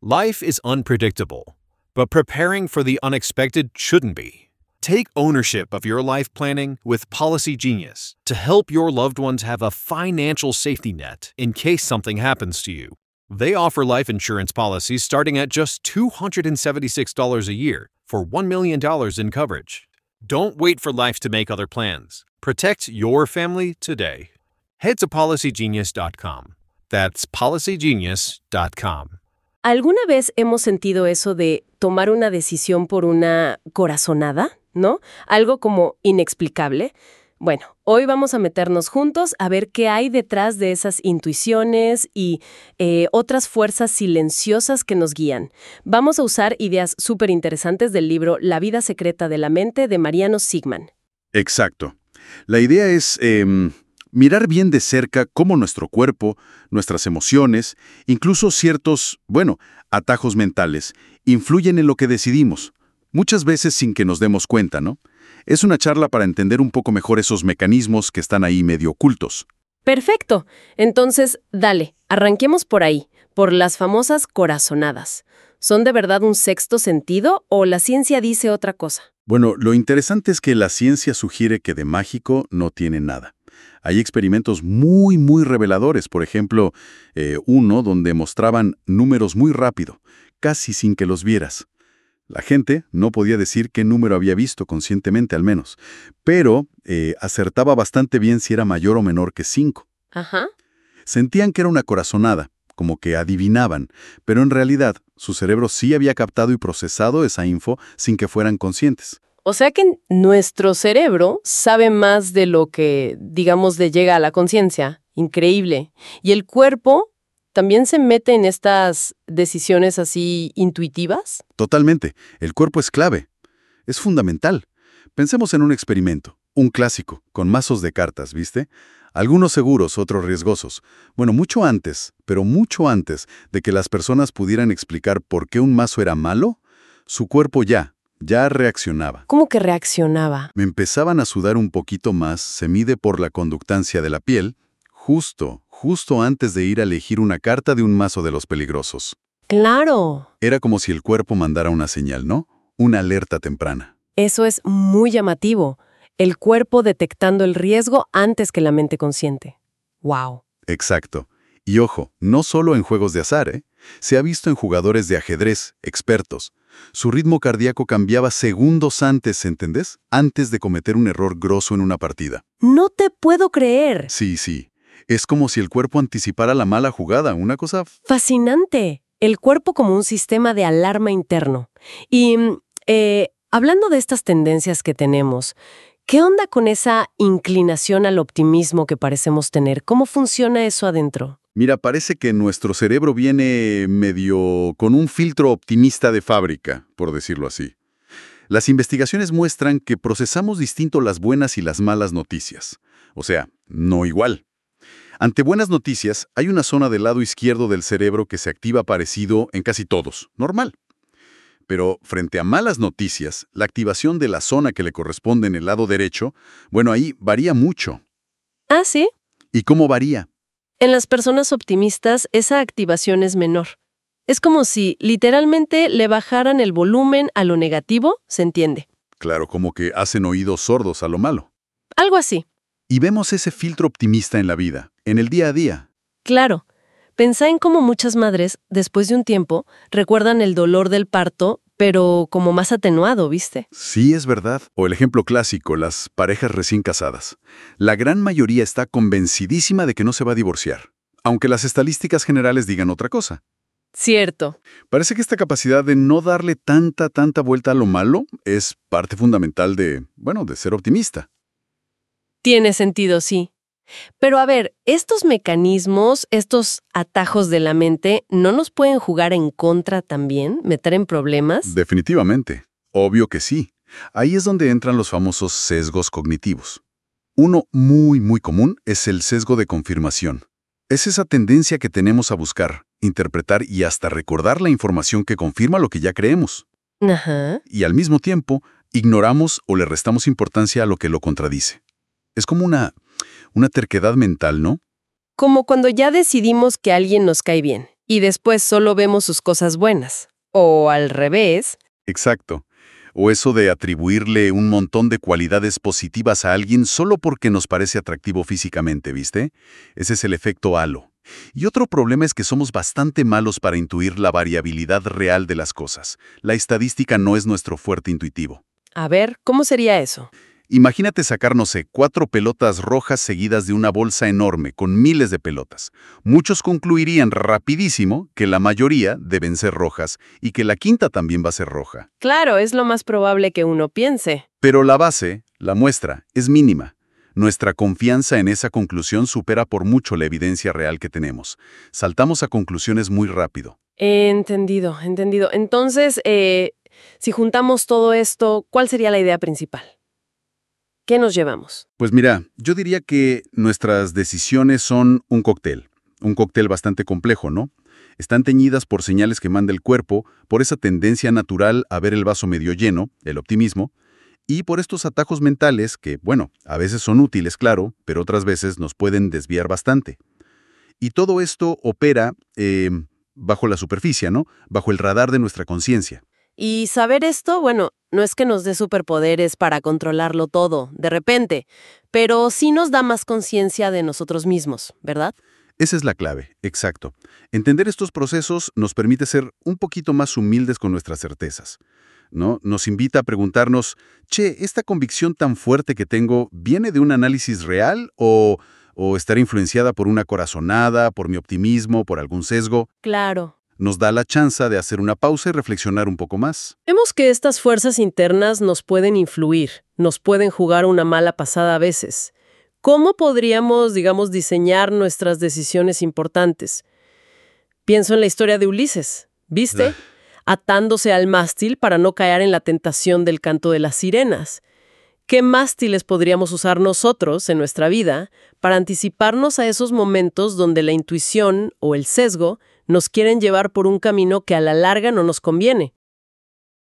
Life is unpredictable, but preparing for the unexpected shouldn't be. Take ownership of your life planning with Policy Genius to help your loved ones have a financial safety net in case something happens to you. They offer life insurance policies starting at just $276 a year for $1 million in coverage. Don't wait for life to make other plans. Protect your family today. Head to PolicyGenius.com. That's PolicyGenius.com. ¿Alguna vez hemos sentido eso de tomar una decisión por una corazonada, ¿no? Algo como inexplicable. Bueno, hoy vamos a meternos juntos a ver qué hay detrás de esas intuiciones y otras fuerzas silenciosas que nos guían. Vamos a usar ideas súper interesantes del libro La vida secreta de la mente de Mariano Sigman. Exacto. La idea es mirar bien de cerca cómo nuestro cuerpo, nuestras emociones, incluso ciertos, atajos mentales, influyen en lo que decidimos, muchas veces sin que nos demos cuenta, ¿no? Es una charla para entender un poco mejor esos mecanismos que están ahí medio ocultos. Perfecto. Entonces, dale, arranquemos por ahí, por las famosas corazonadas. ¿Son de verdad un sexto sentido o la ciencia dice otra cosa? Bueno, lo interesante es que la ciencia sugiere que de mágico no tiene nada. Hay experimentos muy, muy reveladores, por ejemplo, uno donde mostraban números muy rápido, casi sin que los vieras. La gente no podía decir qué número había visto, conscientemente al menos, pero acertaba bastante bien si era mayor o menor que 5. Ajá. Sentían que era una corazonada, como que adivinaban, pero en realidad su cerebro sí había captado y procesado esa info sin que fueran conscientes. O sea que nuestro cerebro sabe más de lo que, digamos, le llega a la conciencia. Increíble. Y el cuerpo también se mete en estas decisiones así intuitivas. Totalmente. El cuerpo es clave. Es fundamental. Pensemos en un experimento, un clásico, con mazos de cartas, ¿viste? Algunos seguros, otros riesgosos. Bueno, mucho antes de que las personas pudieran explicar por qué un mazo era malo, su cuerpo ya reaccionaba. ¿Cómo que reaccionaba? Me empezaban a sudar un poquito más, se mide por la conductancia de la piel, justo antes de ir a elegir una carta de un mazo de los peligrosos. ¡Claro! Era como si el cuerpo mandara una señal, ¿no? Una alerta temprana. Eso es muy llamativo. El cuerpo detectando el riesgo antes que la mente consciente. ¡Wow! Exacto. Y ojo, no solo en juegos de azar, ¿eh? Se ha visto en jugadores de ajedrez, expertos. Su ritmo cardíaco cambiaba segundos antes, ¿entendés? Antes de cometer un error grosso en una partida. ¡No te puedo creer! Sí. Es como si el cuerpo anticipara la mala jugada, una cosa... ¡Fascinante! El cuerpo como un sistema de alarma interno. Y, hablando de estas tendencias que tenemos, ¿qué onda con esa inclinación al optimismo que parecemos tener? ¿Cómo funciona eso adentro? Mira, parece que nuestro cerebro viene medio con un filtro optimista de fábrica, por decirlo así. Las investigaciones muestran que procesamos distinto las buenas y las malas noticias. O sea, no igual. Ante buenas noticias, hay una zona del lado izquierdo del cerebro que se activa parecido en casi todos, normal. Pero frente a malas noticias, la activación de la zona que le corresponde en el lado derecho, ahí varía mucho. ¿Ah, sí? ¿Y cómo varía? En las personas optimistas, esa activación es menor. Es como si literalmente le bajaran el volumen a lo negativo, ¿se entiende? Claro, como que hacen oídos sordos a lo malo. Algo así. Y vemos ese filtro optimista en la vida, en el día a día. Claro. Pensá en cómo muchas madres, después de un tiempo, recuerdan el dolor del parto, pero como más atenuado, ¿viste? Sí, es verdad. O el ejemplo clásico, las parejas recién casadas. La gran mayoría está convencidísima de que no se va a divorciar, aunque las estadísticas generales digan otra cosa. Cierto. Parece que esta capacidad de no darle tanta vuelta a lo malo es parte fundamental de ser optimista. Tiene sentido, sí. Pero a ver, estos mecanismos, estos atajos de la mente, ¿no nos pueden jugar en contra también? ¿Meter en problemas? Definitivamente. Obvio que sí. Ahí es donde entran los famosos sesgos cognitivos. Uno muy común es el sesgo de confirmación. Es esa tendencia que tenemos a buscar, interpretar y hasta recordar la información que confirma lo que ya creemos. Ajá. Y al mismo tiempo, ignoramos o le restamos importancia a lo que lo contradice. Es como una terquedad mental, ¿no? Como cuando ya decidimos que alguien nos cae bien. y después solo vemos sus cosas buenas. O al revés. Exacto. O eso de atribuirle un montón de cualidades positivas a alguien solo porque nos parece atractivo físicamente, ¿viste? Ese es el efecto halo. Y otro problema es que somos bastante malos para intuir la variabilidad real de las cosas. La estadística no es nuestro fuerte intuitivo. A ver, ¿cómo sería eso? Imagínate sacar, no sé, 4 pelotas rojas seguidas de una bolsa enorme con miles de pelotas. Muchos concluirían rapidísimo que la mayoría deben ser rojas y que la quinta también va a ser roja. Claro, es lo más probable que uno piense. Pero la base, la muestra, es mínima. Nuestra confianza en esa conclusión supera por mucho la evidencia real que tenemos. Saltamos a conclusiones muy rápido. Entendido. Entonces, si juntamos todo esto, ¿cuál sería la idea principal? ¿Qué nos llevamos? Pues mira, yo diría que nuestras decisiones son un cóctel bastante complejo, ¿no? Están teñidas por señales que manda el cuerpo, por esa tendencia natural a ver el vaso medio lleno, el optimismo, y por estos atajos mentales que, bueno, a veces son útiles, claro, pero otras veces nos pueden desviar bastante. Y todo esto opera bajo la superficie, ¿no? Bajo el radar de nuestra conciencia. Y saber esto, bueno, no es que nos dé superpoderes para controlarlo todo, de repente, pero sí nos da más conciencia de nosotros mismos, ¿verdad? Esa es la clave, exacto. Entender estos procesos nos permite ser un poquito más humildes con nuestras certezas, ¿no? Nos invita a preguntarnos, ¿esta convicción tan fuerte que tengo viene de un análisis real o estará influenciada por una corazonada, por mi optimismo, por algún sesgo? Claro. Nos da la chance de hacer una pausa y reflexionar un poco más. Vemos que estas fuerzas internas nos pueden influir, nos pueden jugar una mala pasada a veces. ¿Cómo podríamos, diseñar nuestras decisiones importantes? Pienso en la historia de Ulises, ¿viste? Atándose al mástil para no caer en la tentación del canto de las sirenas. ¿Qué mástiles podríamos usar nosotros en nuestra vida para anticiparnos a esos momentos donde la intuición o el sesgo nos quieren llevar por un camino que a la larga no nos conviene?